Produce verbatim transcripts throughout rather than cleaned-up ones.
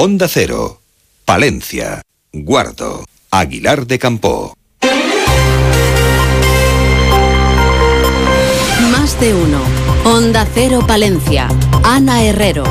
Onda Cero, Palencia, Guardo, Aguilar de Campoo. Más de uno. Onda Cero Palencia. Ana Herrero.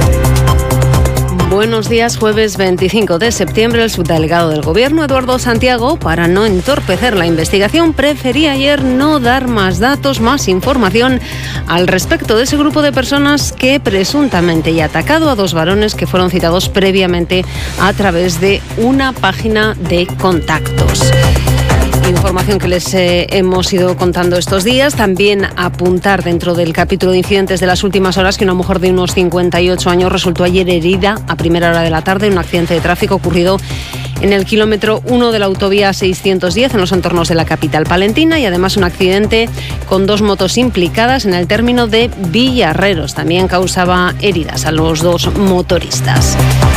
Buenos días, jueves veinticinco de septiembre. El subdelegado del Gobierno, Eduardo Santiago, para no entorpecer la investigación, prefería ayer no dar más datos, más información al respecto de ese grupo de personas que presuntamente ha atacado a dos varones que fueron citados previamente a través de una página de contactos. Información que les eh, hemos ido contando estos días. También apuntar dentro del capítulo de incidentes de las últimas horas que una mujer de unos cincuenta y ocho años resultó ayer herida a primera hora de la tarde en un accidente de tráfico ocurrido en el kilómetro uno de la autovía seiscientos diez en los entornos de la capital palentina, y además un accidente con dos motos implicadas en el término de Villarreros. También causaba heridas a los dos motoristas.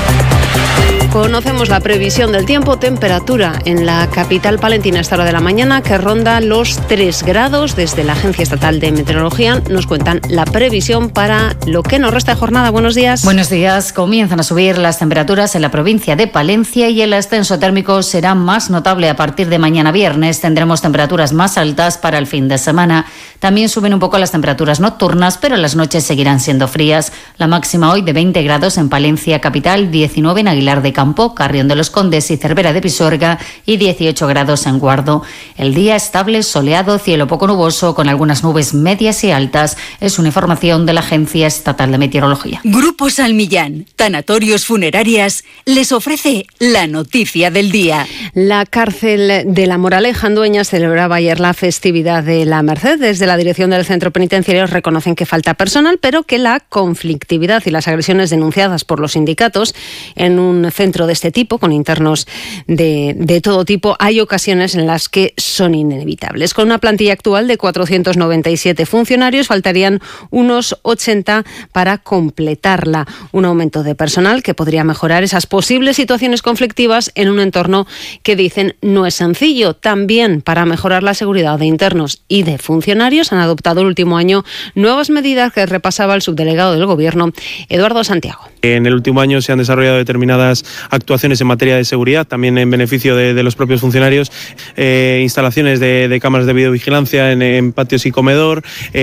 Conocemos la previsión del tiempo. Temperatura en la capital palentina a esta hora de la mañana que ronda los tres grados. Desde la Agencia Estatal de Meteorología nos cuentan la previsión para lo que nos resta de jornada. Buenos días. Buenos días. Comienzan a subir las temperaturas en la provincia de Palencia y el ascenso térmico será más notable a partir de mañana viernes. Tendremos temperaturas más altas para el fin de semana. También suben un poco las temperaturas nocturnas, pero las noches seguirán siendo frías. La máxima hoy de veinte grados en Palencia capital, diecinueve en Aguilar de Campoo, Carrión de los Condes y Cervera de Pisuerga y dieciocho grados en Guardo. El día estable, soleado, cielo poco nuboso con algunas nubes medias y altas. Es una información de la Agencia Estatal de Meteorología. Grupo Salmillán, Tanatorios Funerarias, les ofrece la noticia del día. La cárcel de La Moraleja en Dueñas celebraba ayer la festividad de la Merced. Desde la dirección del centro penitenciario reconocen que falta personal, pero que la conflictividad y las agresiones denunciadas por los sindicatos en un centro de este tipo, con internos de, de todo tipo, hay ocasiones en las que son inevitables. Con una plantilla actual de cuatrocientos noventa y siete funcionarios, faltarían unos ochenta para completarla. Un aumento de personal que podría mejorar esas posibles situaciones conflictivas en un entorno que dicen no es sencillo. También para mejorar la seguridad de internos y de funcionarios han adoptado el último año nuevas medidas que repasaba el subdelegado del Gobierno, Eduardo Santiago. En el último año se han desarrollado determinadas actuaciones en materia de seguridad, también en beneficio de, de los propios funcionarios, eh, instalaciones de, de cámaras de videovigilancia en, en patios y comedor,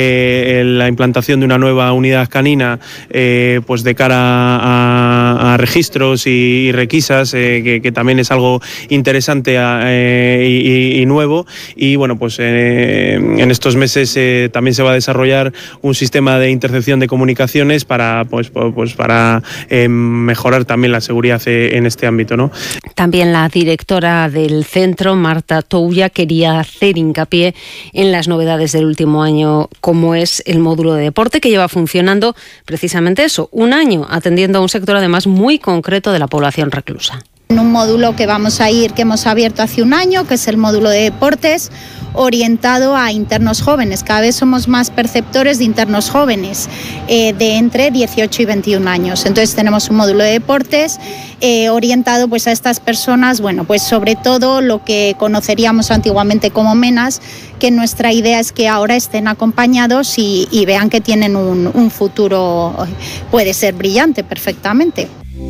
eh, la implantación de una nueva unidad canina eh, pues de cara a, a registros y, y requisas, eh, que, que también es algo interesante eh, y, y nuevo. Y bueno, pues eh, en estos meses eh, también se va a desarrollar un sistema de intercepción de comunicaciones para, pues, pues, para eh, mejorar también la seguridad en este ámbito, ¿no? También la directora del centro, Marta Touya, quería hacer hincapié en las novedades del último año, como es el módulo de deporte, que lleva funcionando precisamente eso, un año, atendiendo a un sector además muy concreto de la población reclusa. Un módulo que vamos a ir, que hemos abierto hace un año, que es el módulo de deportes, orientado a internos jóvenes. Cada vez somos más perceptores de internos jóvenes, eh, de entre dieciocho y veintiún años. Entonces tenemos un módulo de deportes eh, orientado pues a estas personas, bueno, pues sobre todo lo que conoceríamos antiguamente como menas, que nuestra idea es que ahora estén acompañados y, y vean que tienen un, un futuro, puede ser brillante perfectamente.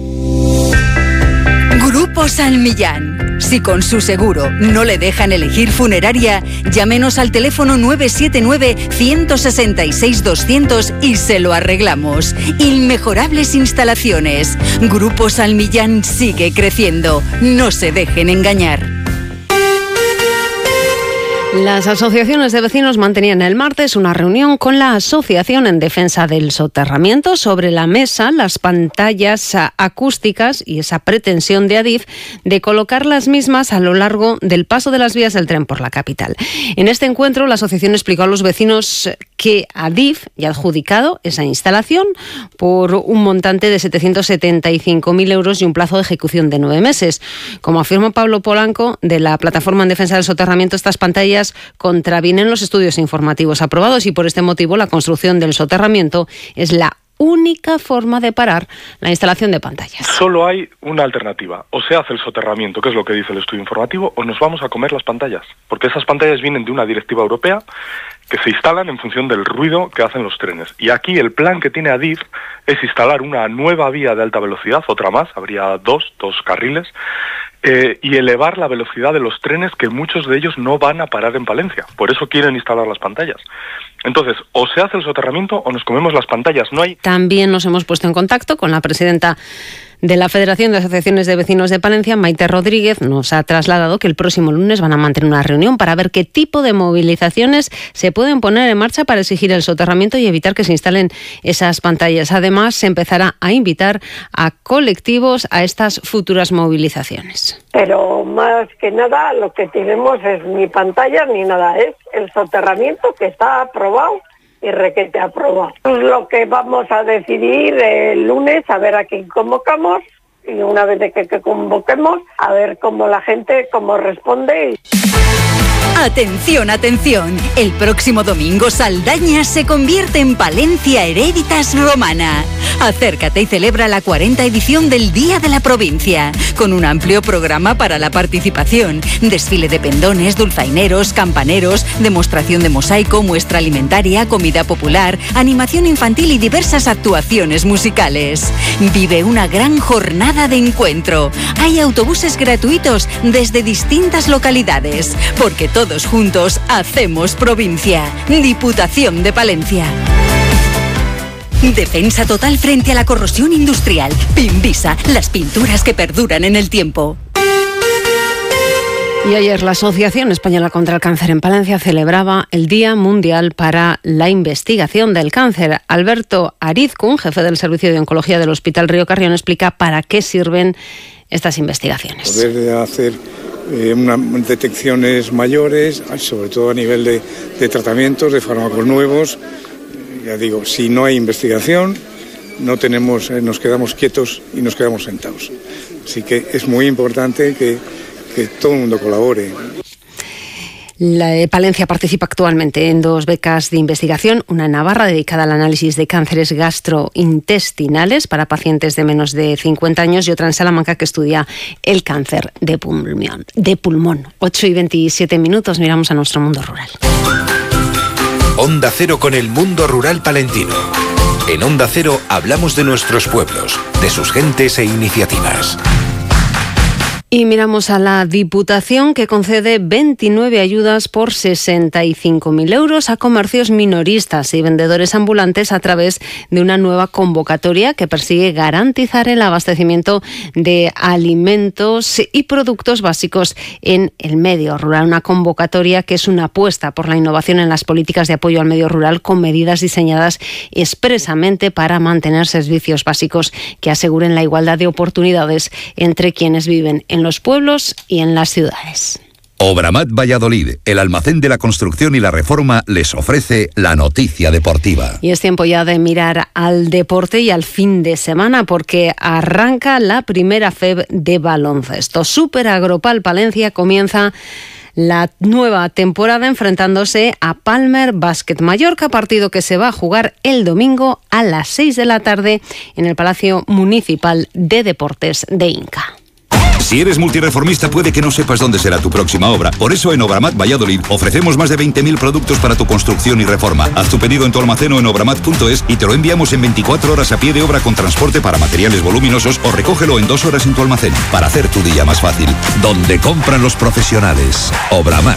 Grupo Salmillán. Si con su seguro no le dejan elegir funeraria, llámenos al teléfono nueve siete nueve, uno seis seis, doscientos y se lo arreglamos. Inmejorables instalaciones. Grupo Salmillán sigue creciendo. No se dejen engañar. Las asociaciones de vecinos mantenían el martes una reunión con la Asociación en Defensa del Soterramiento. Sobre la mesa, las pantallas acústicas y esa pretensión de Adif de colocar las mismas a lo largo del paso de las vías del tren por la capital. En este encuentro, la asociación explicó a los vecinos que Adif ya ha adjudicado esa instalación por un montante de setecientos setenta y cinco mil euros y un plazo de ejecución de nueve meses. Como afirma Pablo Polanco, de la Plataforma en Defensa del Soterramiento, estas pantallas contravienen los estudios informativos aprobados y por este motivo la construcción del soterramiento es la única forma de parar la instalación de pantallas. Solo hay una alternativa. O se hace el soterramiento, que es lo que dice el estudio informativo, o nos vamos a comer las pantallas. Porque esas pantallas vienen de una directiva europea que se instalan en función del ruido que hacen los trenes. Y aquí el plan que tiene Adif es instalar una nueva vía de alta velocidad, otra más, habría dos, dos carriles, eh, y elevar la velocidad de los trenes, que muchos de ellos no van a parar en Palencia. Por eso quieren instalar las pantallas. Entonces, o se hace el soterramiento o nos comemos las pantallas. No hay... También nos hemos puesto en contacto con la presidenta de la Federación de Asociaciones de Vecinos de Palencia, Maite Rodríguez. Nos ha trasladado que el próximo lunes van a mantener una reunión para ver qué tipo de movilizaciones se pueden poner en marcha para exigir el soterramiento y evitar que se instalen esas pantallas. Además, se empezará a invitar a colectivos a estas futuras movilizaciones. Pero más que nada lo que tenemos es ni pantallas ni nada, es el soterramiento que está aprobado y requete aprobado. Es lo que vamos a decidir el lunes, a ver a quién convocamos, y una vez de que, que convoquemos, a ver cómo la gente, cómo responde. Atención, atención. El próximo domingo Saldaña se convierte en Palencia Hereditas Romana. Acércate y celebra la cuarta edición del Día de la Provincia, con un amplio programa para la participación, desfile de pendones, dulzaineros, campaneros, demostración de mosaico, muestra alimentaria, comida popular, animación infantil y diversas actuaciones musicales. Vive una gran jornada de encuentro. Hay autobuses gratuitos desde distintas localidades, porque todos juntos hacemos provincia. Diputación de Palencia. Defensa total frente a la corrosión industrial. Pinvisa, las pinturas que perduran en el tiempo. Y ayer la Asociación Española contra el Cáncer en Palencia celebraba el Día Mundial para la Investigación del Cáncer. Alberto Arizcún, jefe del Servicio de Oncología del Hospital Río Carrión, explica para qué sirven estas investigaciones. Poder hacer eh, una, detecciones mayores, sobre todo a nivel de, de tratamientos, de fármacos nuevos. Ya digo, si no hay investigación, no tenemos, eh, nos quedamos quietos y nos quedamos sentados. Así que es muy importante que, que todo el mundo colabore. La Palencia participa actualmente en dos becas de investigación, una en Navarra dedicada al análisis de cánceres gastrointestinales para pacientes de menos de cincuenta años y otra en Salamanca que estudia el cáncer de pulmón. De pulmón. ocho y veintisiete minutos, miramos a nuestro mundo rural. Onda Cero con el mundo rural palentino. En Onda Cero hablamos de nuestros pueblos, de sus gentes e iniciativas. Y miramos a la Diputación, que concede veintinueve ayudas por sesenta y cinco mil euros a comercios minoristas y vendedores ambulantes a través de una nueva convocatoria que persigue garantizar el abastecimiento de alimentos y productos básicos en el medio rural. Una convocatoria que es una apuesta por la innovación en las políticas de apoyo al medio rural, con medidas diseñadas expresamente para mantener servicios básicos que aseguren la igualdad de oportunidades entre quienes viven en los pueblos y en las ciudades. Obramat Valladolid, el almacén de la construcción y la reforma, les ofrece la noticia deportiva. Y es tiempo ya de mirar al deporte y al fin de semana, porque arranca la primera F E B de baloncesto. Super Agropal Palencia comienza la nueva temporada enfrentándose a Palmer Basket Mallorca, partido que se va a jugar el domingo a las seis de la tarde en el Palacio Municipal de Deportes de Inca. Si eres multireformista, puede que no sepas dónde será tu próxima obra. Por eso en Obramat Valladolid ofrecemos más de veinte mil productos para tu construcción y reforma. Haz tu pedido en tu almacén o en obramat punto es y te lo enviamos en veinticuatro horas a pie de obra con transporte para materiales voluminosos, o recógelo en dos horas en tu almacén para hacer tu día más fácil. Donde compran los profesionales. Obramat.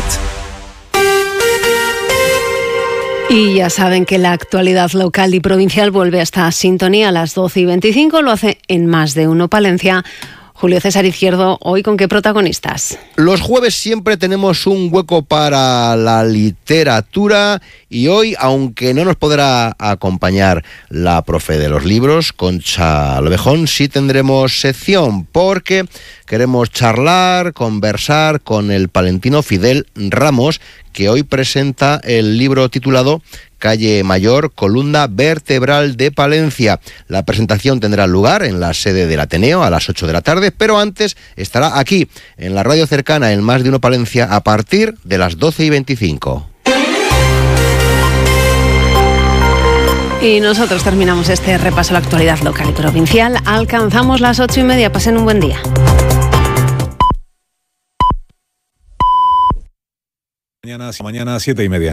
Y ya saben que la actualidad local y provincial vuelve a esta sintonía a las doce y veinticinco. Lo hace en Más de Uno Palencia. Julio César Izquierdo, ¿hoy con qué protagonistas? Los jueves siempre tenemos un hueco para la literatura y hoy, aunque no nos podrá acompañar la profe de los libros, Concha Lobejón, sí tendremos sección porque queremos charlar, conversar con el palentino Fidel Ramos, que hoy presenta el libro titulado Calle Mayor, columna vertebral de Palencia. La presentación tendrá lugar en la sede del Ateneo a las ocho de la tarde, pero antes estará aquí, en la radio cercana, en Más de Uno Palencia, a partir de las doce y veinticinco. Y nosotros terminamos este repaso a la actualidad local y provincial. Alcanzamos las ocho y media. Pasen un buen día. Mañana, mañana siete y media.